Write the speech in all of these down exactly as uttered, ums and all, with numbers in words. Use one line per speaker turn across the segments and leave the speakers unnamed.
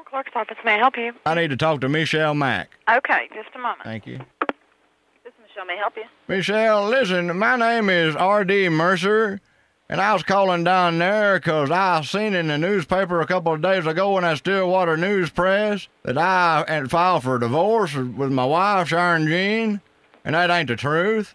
Clerk's office. May I help you?
I need to talk to Michelle Mack.
Okay, just a moment.
Thank you.
This is Michelle. May I help you?
Michelle, listen, my name is R D Mercer, and I was calling down there 'cause I seen in the newspaper a couple of days ago in that Stillwater News Press that I had filed for divorce with my wife, Sharon Jean, and that ain't the truth.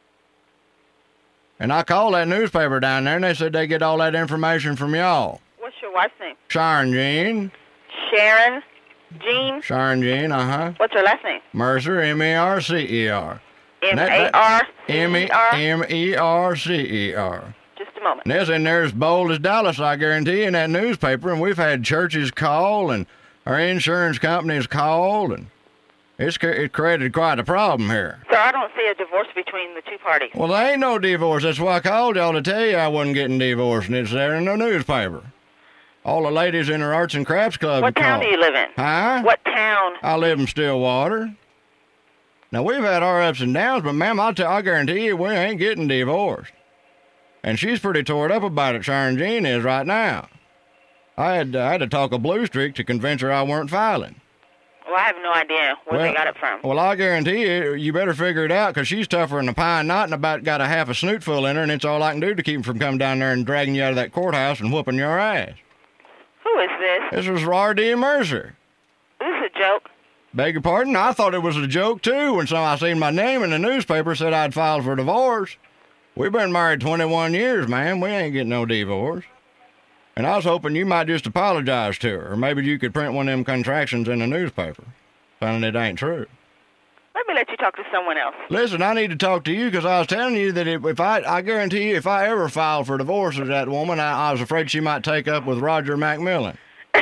And I called that newspaper down there, and they said they get all that information from y'all.
What's your wife's name?
Sharon Jean.
Sharon Jean.
Sharon Jean, uh-huh.
What's her last name?
Mercer, M E R C E R.
M A R C E R?
M E R C E R.
Just a moment.
And that's in there as bold as Dallas, I guarantee, in that newspaper. And we've had churches call, and our insurance companies called, and it's it created quite a problem here.
Sir, I don't see a divorce between the two parties.
Well, there ain't no divorce. That's why I called y'all to tell you I wasn't getting divorced, and it's there in the newspaper. All the ladies in our arts and crafts club
What town
called.
do you live in?
Huh?
What town?
I live in Stillwater. Now, we've had our ups and downs, but, ma'am, I'll tell, I guarantee you we ain't getting divorced. And she's pretty tore up about it, Sharon Jean is right now. I had, uh, I had to talk a blue streak to convince her I weren't filing.
Well, I have no idea where
well,
they got it from.
Well, I guarantee you, you better figure it out, 'cause she's tougher than a pine knot and about got a half a snoot full in her, and it's all I can do to keep from coming down there and dragging you out of that courthouse and whooping your ass.
Who is this?
This was R D Mercer.
This is a joke.
Beg your pardon? I thought it was a joke, too, when some I seen my name in the newspaper said I'd filed for divorce. We've been married twenty-one years, man. We ain't getting no divorce. And I was hoping you might just apologize to her, or maybe you could print one of them contractions in the newspaper, saying it ain't true.
Let me let you talk to someone else.
Listen, I need to talk to you because I was telling you that if, if I, I guarantee you, if I ever filed for divorce with that woman, I, I was afraid she might take up with Roger McMillan.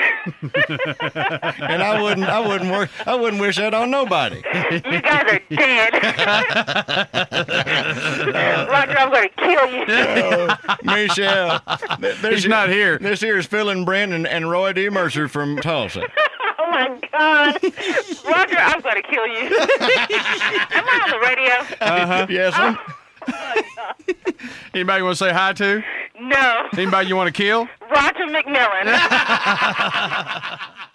And I wouldn't, I wouldn't work, I wouldn't wish that on nobody.
You guys are dead. Roger, I'm going to kill you.
Oh, Michelle, th- this
He's not here.
This here is Phil and Brent and, and Roy D. Mercer from Tulsa.
Oh, my God. Roger, I'm going to kill you. Am I on the radio?
Uh-huh.
Yes, I'm.
Anybody you want to say hi to?
No.
Anybody you want to kill?
Roger McMillan.